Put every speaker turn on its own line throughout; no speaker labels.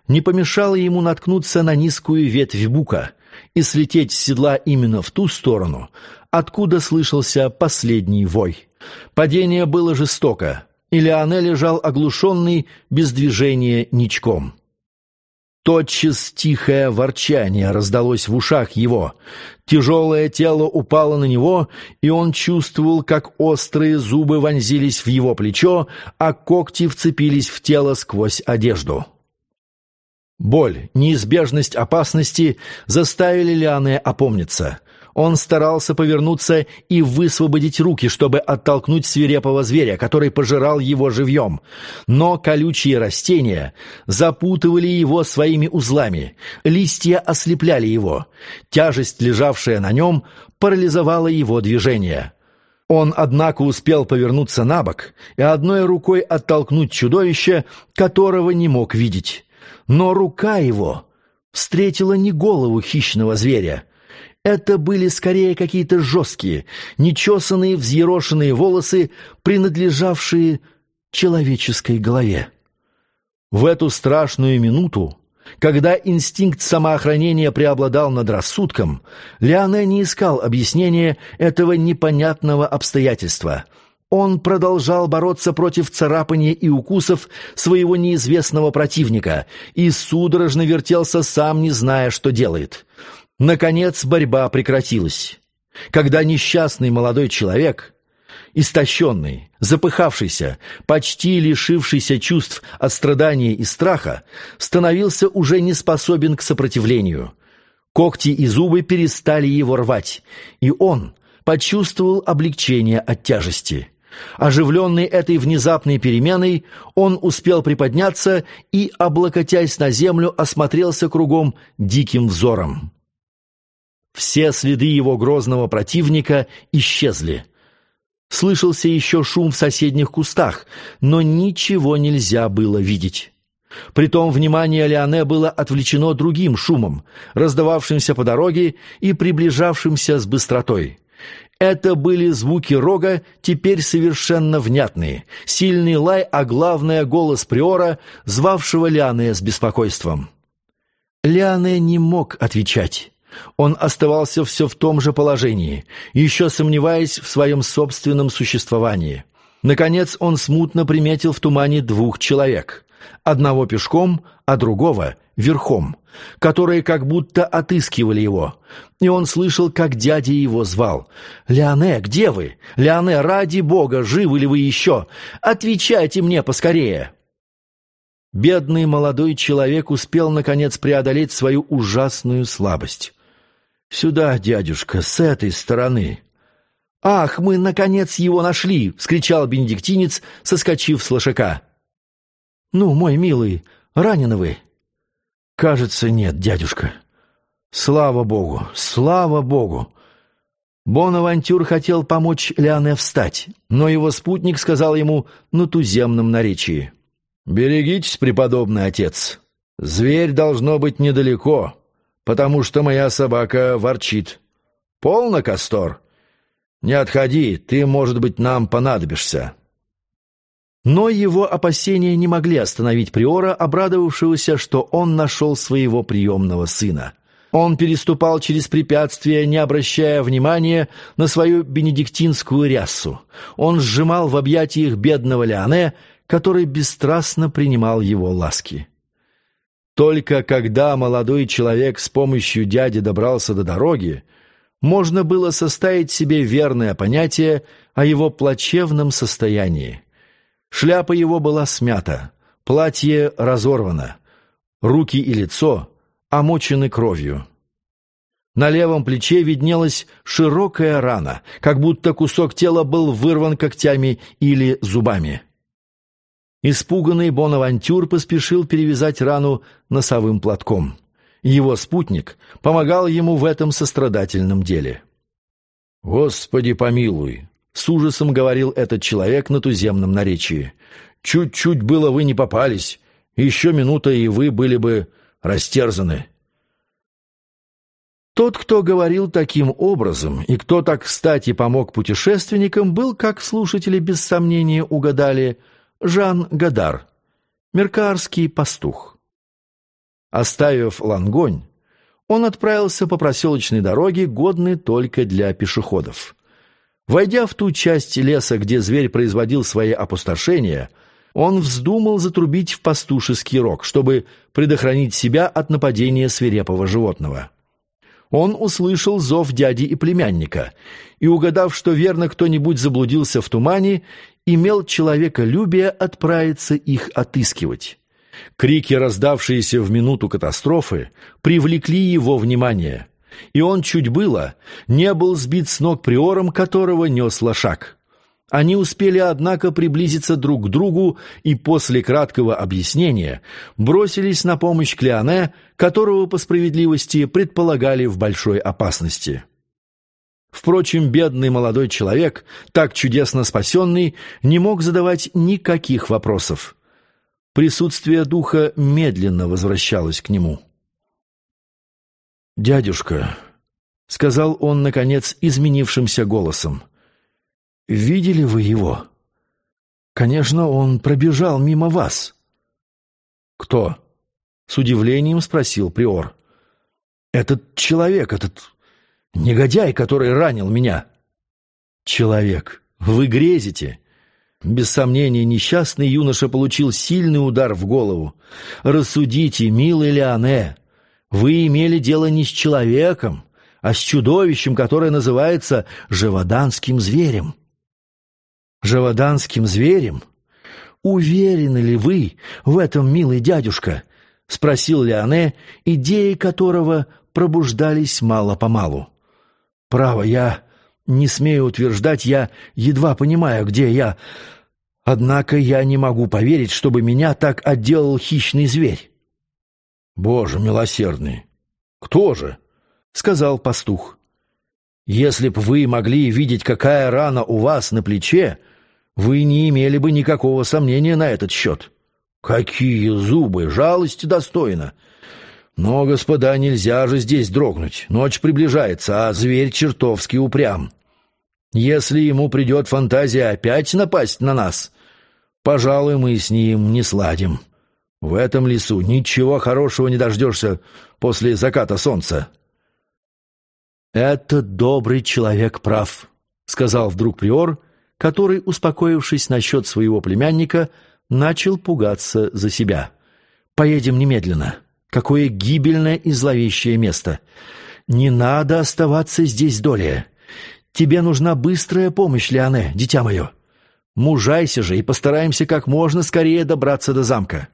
не помешало ему наткнуться на низкую ветвь бука и слететь с седла именно в ту сторону, откуда слышался последний вой. Падение было жестоко, и Леоне лежал оглушенный, без движения, ничком. Тотчас тихое ворчание раздалось в ушах его. Тяжелое тело упало на него, и он чувствовал, как острые зубы вонзились в его плечо, а когти вцепились в тело сквозь одежду. Боль, неизбежность опасности заставили Леоне опомниться. Он старался повернуться и высвободить руки, чтобы оттолкнуть свирепого зверя, который пожирал его живьем. Но колючие растения запутывали его своими узлами, листья ослепляли его. Тяжесть, лежавшая на нем, парализовала его движение. Он, однако, успел повернуться на бок и одной рукой оттолкнуть чудовище, которого не мог видеть. Но рука его встретила не голову хищного зверя. Это были скорее какие-то жесткие, нечесанные, взъерошенные волосы, принадлежавшие человеческой голове. В эту страшную минуту, когда инстинкт самоохранения преобладал над рассудком, Леоне не искал объяснения этого непонятного обстоятельства. Он продолжал бороться против царапания и укусов своего неизвестного противника и судорожно вертелся, сам не зная, что делает. Наконец борьба прекратилась, когда несчастный молодой человек, истощенный, запыхавшийся, почти лишившийся чувств от страдания и страха, становился уже не способен к сопротивлению. Когти и зубы перестали его рвать, и он почувствовал облегчение от тяжести. Оживленный этой внезапной переменой, он успел приподняться и, облокотясь на землю, осмотрелся кругом диким взором. Все следы его грозного противника исчезли. Слышался еще шум в соседних кустах, но ничего нельзя было видеть. Притом внимание Леоне было отвлечено другим шумом, раздававшимся по дороге и приближавшимся с быстротой. Это были звуки рога, теперь совершенно внятные, сильный лай, а главное — голос приора, звавшего Леоне с беспокойством. Леоне не мог отвечать. Он оставался все в том же положении, еще сомневаясь в своем собственном существовании. Наконец он смутно приметил в тумане двух человек, одного пешком, а другого верхом, которые как будто отыскивали его, и он слышал, как дядя его звал: «Леоне, где вы? Леоне, ради Бога, живы ли вы еще? Отвечайте мне поскорее!» Бедный молодой человек успел, наконец, преодолеть свою ужасную слабость. «Сюда, дядюшка, с этой стороны». «Ах, мы, наконец, его нашли!» — вскричал бенедиктинец, соскочив с лошака. «Ну, мой милый, ранены вы?» «Кажется, нет, дядюшка». «Слава Богу, слава Богу!» Бонавантюр хотел помочь Леоне встать, но его спутник сказал ему на туземном наречии: «Берегитесь, преподобный отец, зверь должно быть недалеко, потому что моя собака ворчит. Полно, Кастор? Не отходи, ты, может быть, нам понадобишься». Но его опасения не могли остановить приора, обрадовавшегося, что он нашел своего приемного сына. Он переступал через препятствия, не обращая внимания на свою бенедиктинскую рясу. Он сжимал в объятиях бедного Леоне, который бесстрастно принимал его ласки. Только когда молодой человек с помощью дяди добрался до дороги, можно было составить себе верное понятие о его плачевном состоянии. Шляпа его была смята, платье разорвано, руки и лицо омочены кровью. На левом плече виднелась широкая рана, как будто кусок тела был вырван когтями или зубами. Испуганный Бонавантюр поспешил перевязать рану носовым платком. Его спутник помогал ему в этом сострадательном деле. «Господи помилуй!» — с ужасом говорил этот человек на туземном наречии. «Чуть-чуть было вы не попались, еще минута, и вы были бы растерзаны». Тот, кто говорил таким образом, и кто так кстати помог путешественникам, был, как слушатели без сомнения угадали, Жан Годар, меркаарский пастух. Оставив Лангонь, он отправился по проселочной дороге, годной только для пешеходов. Войдя в ту часть леса, где зверь производил свои опустошения, он вздумал затрубить в пастушеский рог, чтобы предохранить себя от нападения свирепого животного. Он услышал зов дяди и племянника, и, угадав, что верно кто-нибудь заблудился в тумане, имел человеколюбие отправиться их отыскивать. Крики, раздавшиеся в минуту катастрофы, привлекли его внимание, и он чуть было не был сбит с ног приором, которого нес лошак. Они успели, однако, приблизиться друг к другу и после краткого объяснения бросились на помощь Клеоне, которого, по справедливости, предполагали в большой опасности. Впрочем, бедный молодой человек, так чудесно спасенный, не мог задавать никаких вопросов. Присутствие духа медленно возвращалось к нему. «Дядюшка», — сказал он, наконец, изменившимся голосом, — «видели вы его? Конечно, он пробежал мимо вас». «Кто?» — с удивлением спросил приор. «Этот человек, этот негодяй, который ранил меня». «Человек, вы грезите?» Без сомнения, несчастный юноша получил сильный удар в голову. Рассудите, милый Леоне, вы имели дело не с человеком, а с чудовищем, которое называется живоданским зверем. Живоданским зверем? Уверены ли вы в этом, милый дядюшка? Спросил Леоне, идеи которого пробуждались мало-помалу. Право, я не смею утверждать, я едва понимаю, где я. Однако я не могу поверить, чтобы меня так отделал хищный зверь. Боже милосердный! Кто же? Сказал пастух. Если б вы могли видеть, какая рана у вас на плече, вы не имели бы никакого сомнения на этот счет. Какие зубы! Жалости достойно! Но, господа, нельзя же здесь дрогнуть. Ночь приближается, а зверь чертовски упрям. Если ему придет фантазия опять напасть на нас, пожалуй, мы с ним не сладим. В этом лесу ничего хорошего не дождешься после заката солнца». «Этот добрый человек прав», — сказал вдруг приор, который, успокоившись насчет своего племянника, начал пугаться за себя. «Поедем немедленно. Какое гибельное и зловещее место! Не надо оставаться здесь долее. Тебе нужна быстрая помощь, Леоне, дитя мое. Мужайся же и постараемся как можно скорее добраться до замка».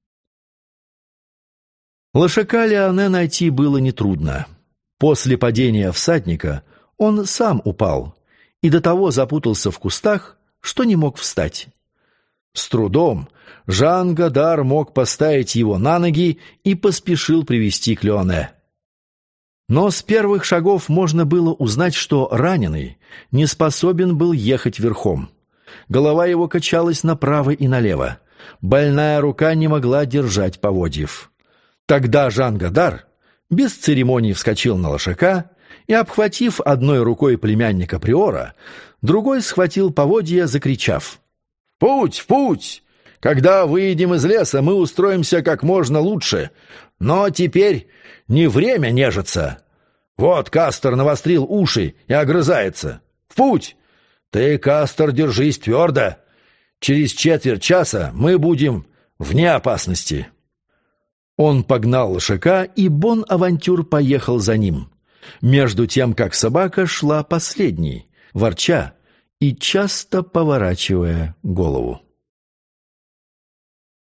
Лошака Леоне найти было нетрудно. После падения всадника он сам упал и до того запутался в кустах, что не мог встать. С трудом Жан Годар мог поставить его на ноги и поспешил привести к Леоне. Но с первых шагов можно было узнать, что раненый не способен был ехать верхом. Голова его качалась направо и налево. Больная рука не могла держать поводьев. Тогда Жан Годар без церемоний вскочил на лошака и, обхватив одной рукой племянника приора, другой схватил поводья, закричав: «В путь! В путь! Когда выйдем из леса, мы устроимся как можно лучше. Но теперь не время нежиться. Вот Кастор навострил уши и огрызается. В путь! Ты, Кастор, держись твердо. Через четверть часа мы будем вне опасности». Он погнал лошака, и Бон-Авантюр поехал за ним, между тем как собака шла последней, ворча и часто поворачивая голову.